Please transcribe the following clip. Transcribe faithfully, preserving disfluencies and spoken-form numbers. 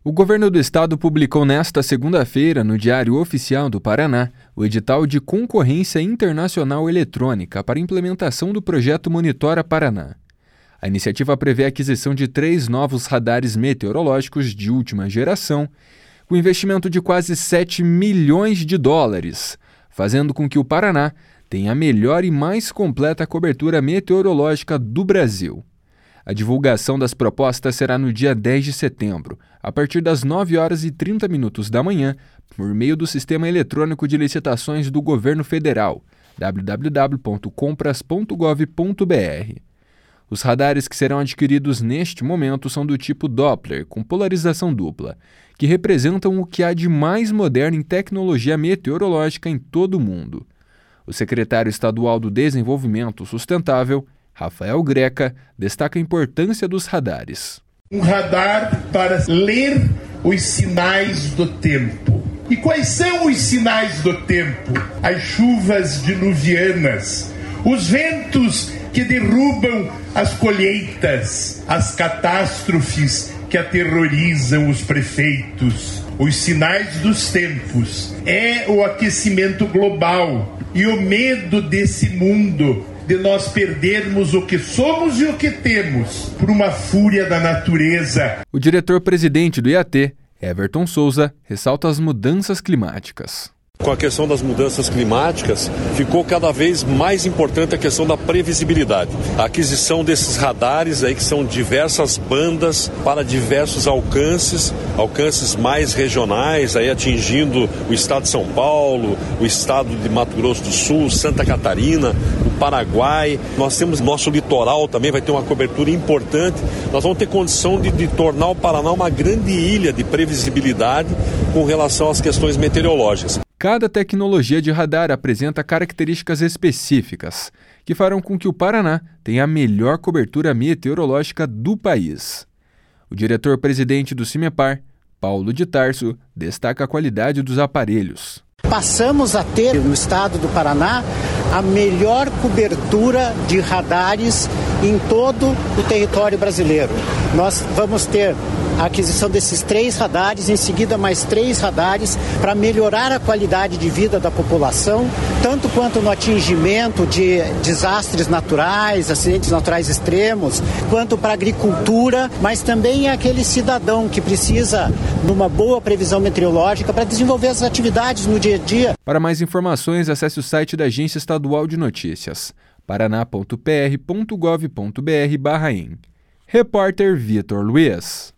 O governo do estado publicou nesta segunda-feira, no Diário Oficial do Paraná, o edital de concorrência internacional eletrônica para implementação do projeto Monitora Paraná. A iniciativa prevê a aquisição de três novos radares meteorológicos de última geração, com investimento de quase sete milhões de dólares, fazendo com que o Paraná tenha a melhor e mais completa cobertura meteorológica do Brasil. A divulgação das propostas será no dia dez de setembro, a partir das nove horas e trinta minutos da manhã, por meio do Sistema Eletrônico de Licitações do Governo Federal, w w w ponto compras ponto gov ponto b r. Os radares que serão adquiridos neste momento são do tipo Doppler, com polarização dupla, que representam o que há de mais moderno em tecnologia meteorológica em todo o mundo. O secretário estadual do Desenvolvimento Sustentável, Rafael Greca, destaca a importância dos radares. Um radar para ler os sinais do tempo. E quais são os sinais do tempo? As chuvas diluvianas, os ventos que derrubam as colheitas, as catástrofes que aterrorizam os prefeitos. Os sinais dos tempos é o aquecimento global e o medo desse mundo de nós perdermos o que somos e o que temos por uma fúria da natureza. O diretor-presidente do I A T, Everton Souza, ressalta as mudanças climáticas. Com a questão das mudanças climáticas, ficou cada vez mais importante a questão da previsibilidade. A aquisição desses radares aí, que são diversas bandas para diversos alcances, alcances mais regionais, aí atingindo o estado de São Paulo, o estado de Mato Grosso do Sul, Santa Catarina, o Paraguai. Nós temos nosso litoral também, vai ter uma cobertura importante. Nós vamos ter condição de, de tornar o Paraná uma grande ilha de previsibilidade com relação às questões meteorológicas. Cada tecnologia de radar apresenta características específicas, que farão com que o Paraná tenha a melhor cobertura meteorológica do país. O diretor-presidente do CIMEPAR, Paulo de Tarso, destaca a qualidade dos aparelhos. Passamos a ter no estado do Paraná a melhor cobertura de radares em todo o território brasileiro. Nós vamos ter a aquisição desses três radares, em seguida mais três radares, para melhorar a qualidade de vida da população, tanto quanto no atingimento de desastres naturais, acidentes naturais extremos, quanto para a agricultura, mas também aquele cidadão que precisa de uma boa previsão meteorológica para desenvolver as atividades no dia a dia. Para mais informações, acesse o site da Agência Estadual de Notícias, paraná ponto p r ponto gov ponto b r barra em. Repórter Vitor Luiz.